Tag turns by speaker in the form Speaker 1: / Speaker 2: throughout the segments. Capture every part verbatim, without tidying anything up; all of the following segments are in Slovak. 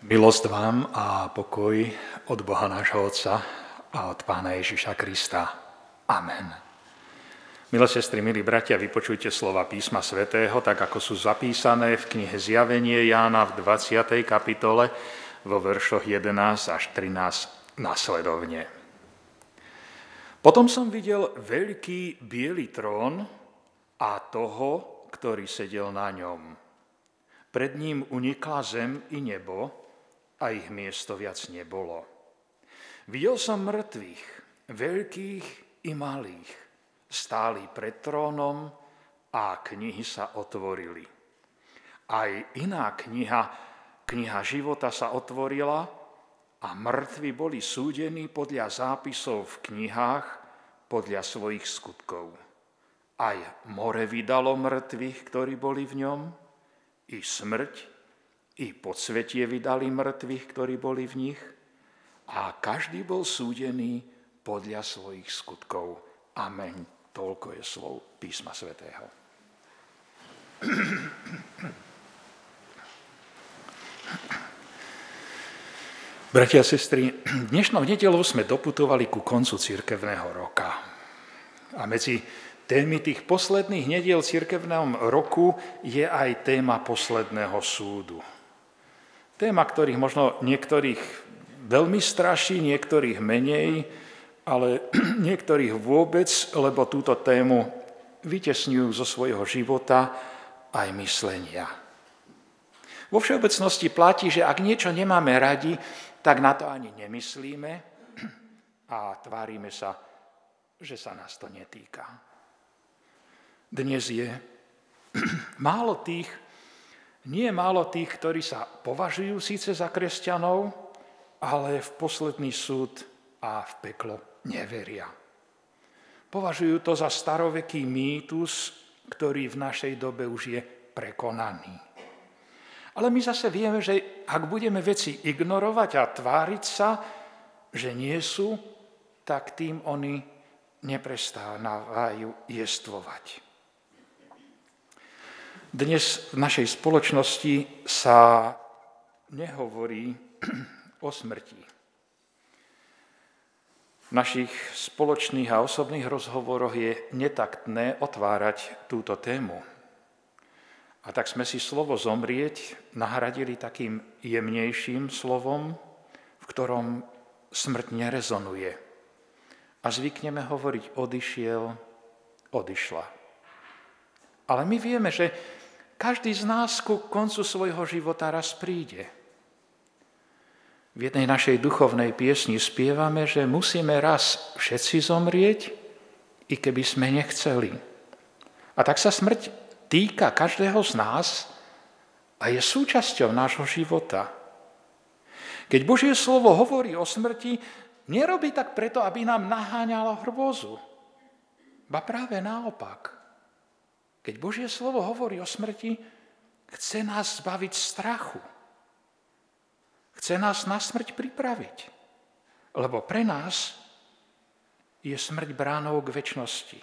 Speaker 1: Milosť vám a pokoj od Boha nášho Otca a od Pána Ježiša Krista. Amen. Milé sestry, milí bratia, vypočujte slova písma svätého, tak ako sú zapísané v knihe Zjavenie Jána v dvadsiatej kapitole vo veršoch jedenásť až trinásť nasledovne. Potom som videl veľký biely trón a toho, ktorý sedel na ňom. Pred ním unikla zem i nebo, a ich miesto viac nebolo. Videl som mŕtvych, veľkých i malých, stáli pred trónom a knihy sa otvorili. Aj iná kniha, kniha života sa otvorila a mŕtvi boli súdení podľa zápisov v knihách, podľa svojich skutkov. Aj more vydalo mŕtvych, ktorí boli v ňom, i smrť, i podsvetie vydali mŕtvych, ktorí boli v nich, a každý bol súdený podľa svojich skutkov. Amen. Toľko je slov písma svätého. Bratia a sestry, dnešnou nedeľou sme doputovali ku koncu cirkevného roka. A medzi témy tých posledných nediel cirkevného roku je aj téma posledného súdu. Téma, ktorých možno niektorých veľmi straší, niektorých menej, ale niektorých vôbec, lebo túto tému vytesňujú zo svojho života aj myslenia. Vo všeobecnosti platí, že ak niečo nemáme radi, tak na to ani nemyslíme a tvárime sa, že sa nás to netýka. Dnes je málo tých, nie je málo tých, ktorí sa považujú síce za kresťanov, ale v posledný súd a v peklo neveria. Považujú to za staroveký mýtus, ktorý v našej dobe už je prekonaný. Ale my zase vieme, že ak budeme veci ignorovať a tváriť sa, že nie sú, tak tým oni neprestávajú jestvovať. Dnes v našej spoločnosti sa nehovorí o smrti. V našich spoločných a osobných rozhovoroch je netaktné otvárať túto tému. A tak sme si slovo zomrieť nahradili takým jemnejším slovom, v ktorom smrť nerezonuje. A zvykneme hovoriť odišiel, odišla. Ale my vieme, že každý z nás ku koncu svojho života raz príde. V jednej našej duchovnej piesni spievame, že musíme raz všetci zomrieť, i keby sme nechceli. A tak sa smrť týka každého z nás a je súčasťou nášho života. Keď Božie slovo hovorí o smrti, nerobí tak preto, aby nám naháňalo hrôzu. Ba práve naopak. Keď Božie slovo hovorí o smrti, chce nás zbaviť strachu. Chce nás na smrť pripraviť. Lebo pre nás je smrť bránou k večnosti.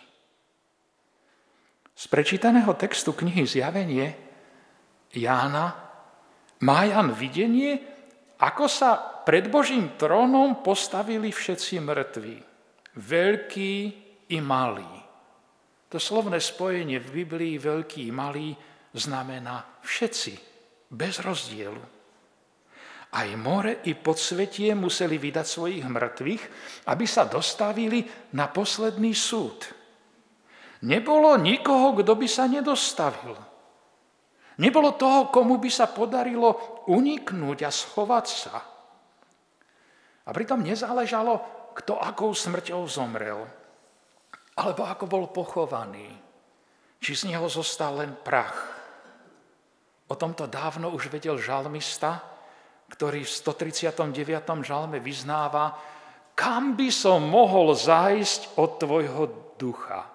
Speaker 1: Z prečítaného textu knihy Zjavenie Jána má Ján videnie, ako sa pred Božím trónom postavili všetci mŕtvi. Veľkí i malí. To slovné spojenie v Biblii veľký i malý znamená všetci, bez rozdielu. Aj more i podsvetie museli vydať svojich mŕtvych, aby sa dostavili na posledný súd. Nebolo nikoho, kto by sa nedostavil. Nebolo toho, komu by sa podarilo uniknúť a schovať sa. A pritom nezáležalo, kto akou smrťou zomrel, alebo ako bol pochovaný, či z neho zostal len prach. O tomto dávno už vedel žalmista, ktorý v stotridsiatom deviatom žalme vyznáva: kam by som mohol zájsť od tvojho ducha?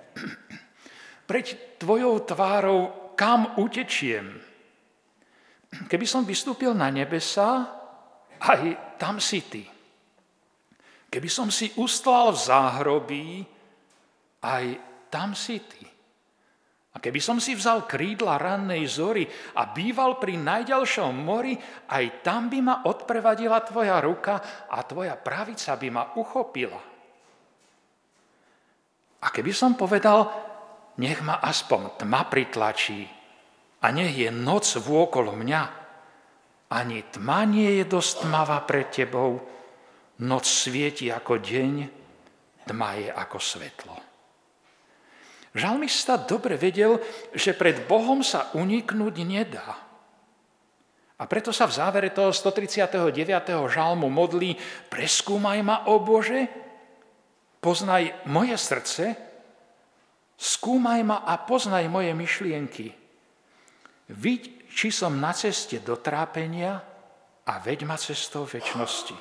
Speaker 1: Preď tvojou tvárou kam utečiem? Keby som vystúpil na nebesá, aj tam si ty. Keby som si ustlal v záhrobí, aj tam si ty. A keby som si vzal krídla rannej zory a býval pri najďalšom mori, aj tam by ma odprevadila tvoja ruka a tvoja pravica by ma uchopila. A keby som povedal, nech ma aspoň tma pritlačí a nech je noc vôkolo mňa, ani tma nie je dosť tmavá pred tebou, noc svieti ako deň, tma je ako svetlo. Žalmista dobre vedel, že pred Bohom sa uniknúť nedá. A preto sa v závere toho stotridsiateho deviateho žalmu modlí: preskúmaj ma, ó Bože, poznaj moje srdce, skúmaj ma a poznaj moje myšlienky. Viď, či som na ceste do trápenia a veď ma cestou večnosti.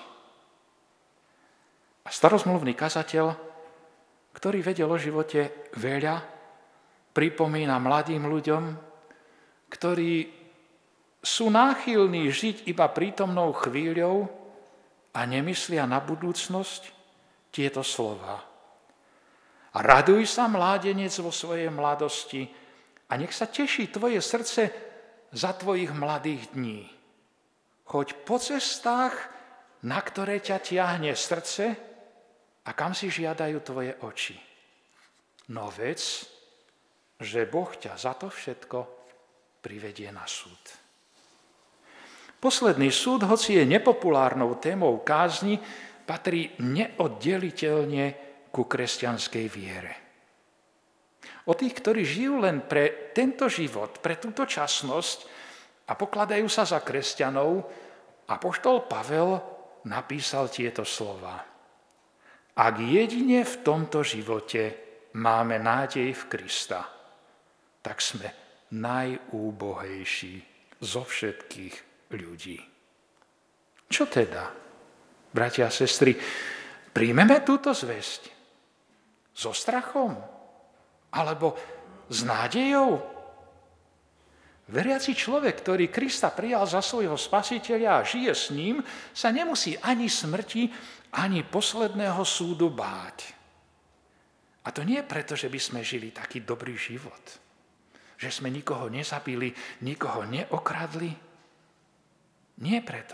Speaker 1: A starozmluvný kazateľ, ktorý vedel o živote veľa, pripomína mladým ľuďom, ktorí sú náchylní žiť iba prítomnou chvíľou a nemyslia na budúcnosť, tieto slová. A raduj sa, mládenec, vo svojej mladosti a nech sa teší tvoje srdce za tvojich mladých dní. Choď po cestách, na ktoré ťa tiahne srdce, a kam si žiadajú tvoje oči. No vec, že Boh ťa za to všetko privedie na súd. Posledný súd, hoci je nepopulárnou témou kázni, patrí neoddeliteľne ku kresťanskej viere. O tých, ktorí žijú len pre tento život, pre túto časnosť a pokladajú sa za kresťanov, apoštol Pavel napísal tieto slová. Ak jedine v tomto živote máme nádej v Krista, tak sme najúbohejší zo všetkých ľudí. Čo teda, bratia a sestry, príjmeme túto zvesť so strachom alebo s nádejou? Veriaci človek, ktorý Krista prijal za svojho spasiteľa a žije s ním, sa nemusí ani smrti, ani posledného súdu báť. A to nie preto, že by sme žili taký dobrý život, že sme nikoho nezabili, nikoho neokradli. Nie preto.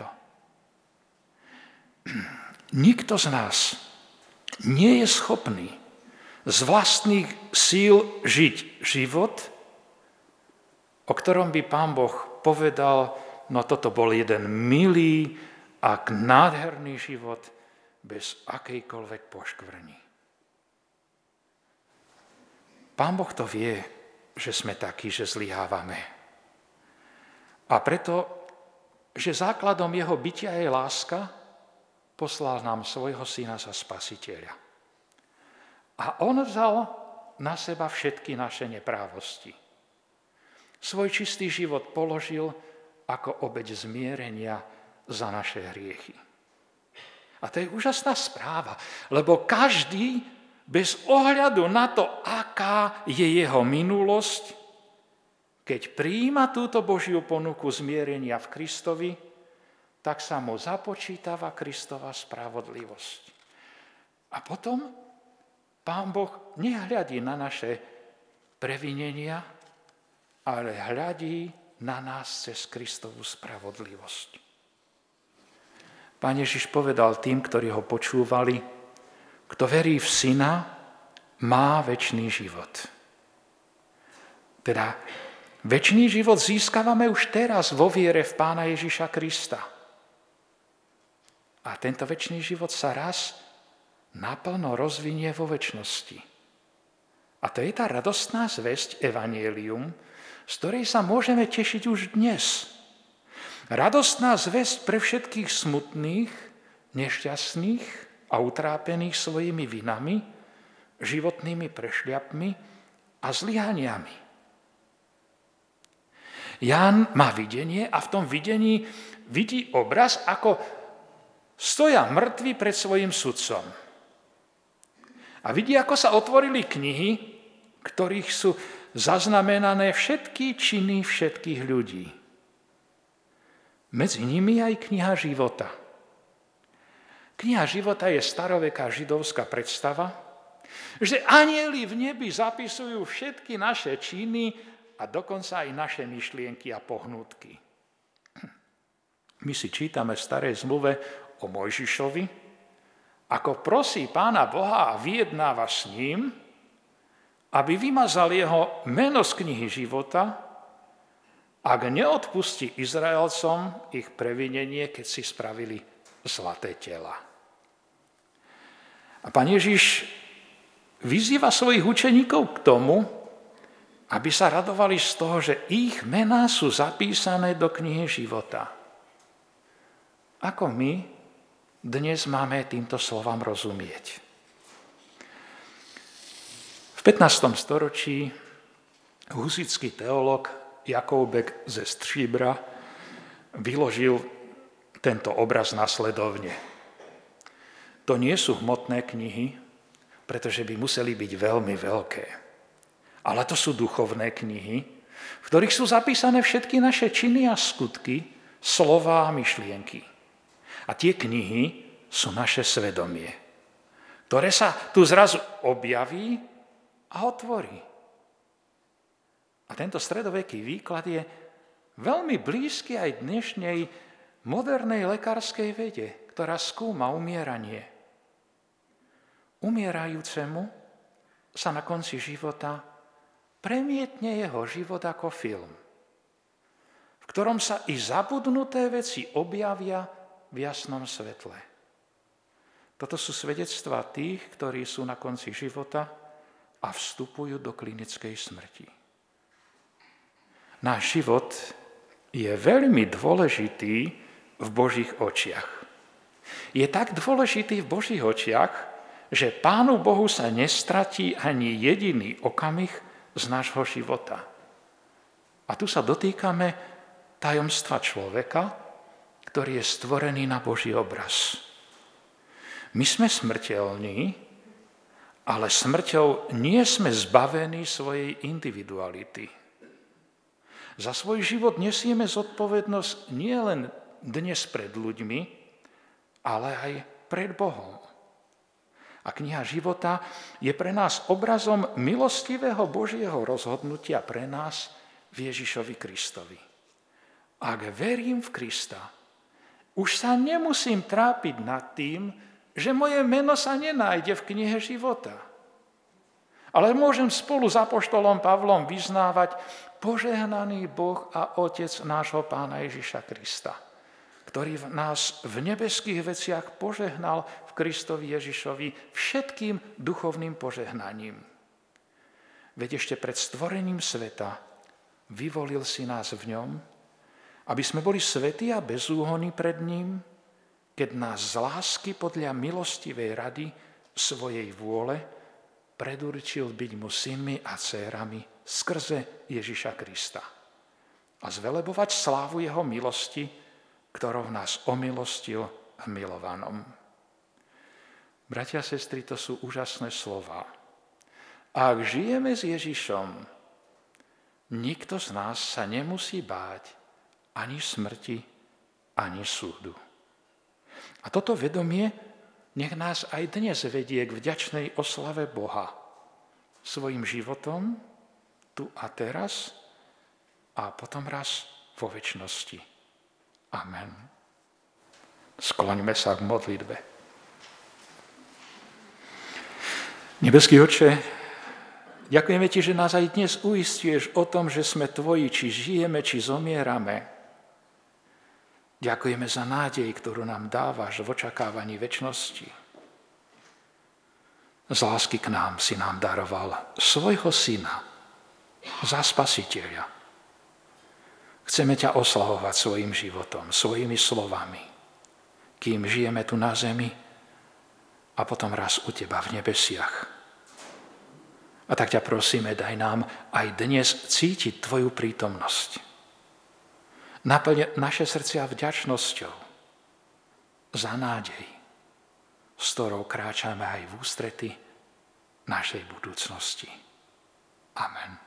Speaker 1: Nikto z nás nie je schopný z vlastných síl žiť život, o ktorom by Pán Boh povedal, no toto bol jeden milý a nádherný život, bez akejkoľvek poškvrny. Pán Boh to vie, že sme takí, že zlyhávame. A preto, že základom jeho bytia je láska, poslal nám svojho syna za spasiteľa. A on vzal na seba všetky naše neprávosti. Svoj čistý život položil ako obeť zmierenia za naše hriechy. A to je úžasná správa, lebo každý, bez ohľadu na to, aká je jeho minulosť, keď prijíma túto Božiu ponuku zmierenia v Kristovi, tak sa mu započítava Kristova spravodlivosť. A potom Pán Boh nehľadí na naše previnenia, ale hľadí na nás cez Kristovu spravodlivosť. Pán Ježiš povedal tým, ktorí ho počúvali, kto verí v Syna, má večný život. Teda večný život získavame už teraz vo viere v Pána Ježiša Krista. A tento večný život sa raz naplno rozvinie vo večnosti. A to je tá radostná zvesť Evangelium, z ktorej sa môžeme tešiť už dnes. Radostná zvesť pre všetkých smutných, nešťastných a utrápených svojimi vinami, životnými prešľapmi a zlyhaniami. Ján má videnie a v tom videní vidí obraz, ako stoja mŕtvi pred svojim sudcom. A vidí, ako sa otvorili knihy, ktorých sú zaznamenané všetky činy všetkých ľudí. Medzi nimi aj kniha života. Kniha života je staroveká židovská predstava, Že anjeli v nebi zapisujú všetky naše činy a dokonca aj naše myšlienky a pohnútky. My si čítame v Starej zmluve o Mojžišovi, ako prosí Pána Boha a vyjednáva s ním, aby vymazal jeho meno z knihy života, ak neodpustí Izraelcom ich previnenie, keď si spravili zlaté tela. A Pán Ježiš vyzýva svojich učeníkov k tomu, aby sa radovali z toho, že ich mená sú zapísané do knihy života. Ako my dnes máme týmto slovám rozumieť? V pätnástom storočí husitský teológ Jakoubek ze Stříbra vyložil tento obraz nasledovne. To nie sú hmotné knihy, pretože by museli byť veľmi veľké. Ale to sú duchovné knihy, v ktorých sú zapísané všetky naše činy a skutky, slová a myšlienky. A tie knihy sú naše svedomie, ktoré sa tu zrazu objaví a otvorí. A tento stredoveký výklad je veľmi blízky aj dnešnej modernej lekárskej vede, ktorá skúma umieranie. Umierajúcemu sa na konci života premietne jeho život ako film, v ktorom sa i zabudnuté veci objavia v jasnom svetle. Toto sú svedectvá tých, ktorí sú na konci života a vstupujú do klinickej smrti. Náš život je veľmi dôležitý v Božích očiach. Je tak dôležitý v Božích očiach, že Pánu Bohu sa nestratí ani jediný okamih z nášho života. A tu sa dotýkame tajomstva človeka, ktorý je stvorený na Boží obraz. My sme smrteľní, ale smrťou nie sme zbavení svojej individuality. Za svoj život nesieme zodpovednosť nielen dnes pred ľuďmi, ale aj pred Bohom. A kniha života je pre nás obrazom milostivého Božieho rozhodnutia pre nás v Ježišovi Kristovi. Ak verím v Krista, už sa nemusím trápiť nad tým, že moje meno sa nenájde v knihe života. Ale môžem spolu s apoštolom Pavlom vyznávať: požehnaný Boh a Otec nášho Pána Ježiša Krista, ktorý nás v nebeských veciach požehnal v Kristovi Ježišovi všetkým duchovným požehnaním. Veď ešte pred stvorením sveta vyvolil si nás v ňom, aby sme boli svätí a bezúhonní pred ním, keď nás z lásky podľa milostivej rady svojej vôle predurčil byť mu synmi a dcérami skrze Ježiša Krista a zvelebovať slávu jeho milosti, ktorou nás omilostil v milovanom. Bratia a sestry, to sú úžasné slová. Ak žijeme s Ježišom, nikto z nás sa nemusí báť ani smrti, ani súdu. A toto vedomie nech nás aj dnes vedie k vďačnej oslave Boha svojim životom, tu a teraz, a potom raz vo večnosti. Amen. Skloňme sa k modlitbe. Nebeský Otče, ďakujeme Ti, že nás aj dnes uisťuješ o tom, že sme Tvoji, či žijeme, či zomierame. Ďakujeme za nádej, ktorú nám dávaš v očakávaní večnosti. Z lásky k nám si nám daroval svojho syna za spasiteľa. Chceme ťa oslavovať svojim životom, svojimi slovami, kým žijeme tu na zemi a potom raz u teba v nebesiach. A tak ťa prosíme, daj nám aj dnes cítiť tvoju prítomnosť. Naplň naše srdcia vďačnosťou za nádej, s ktorou kráčame aj v ústrety našej budúcnosti. Amen.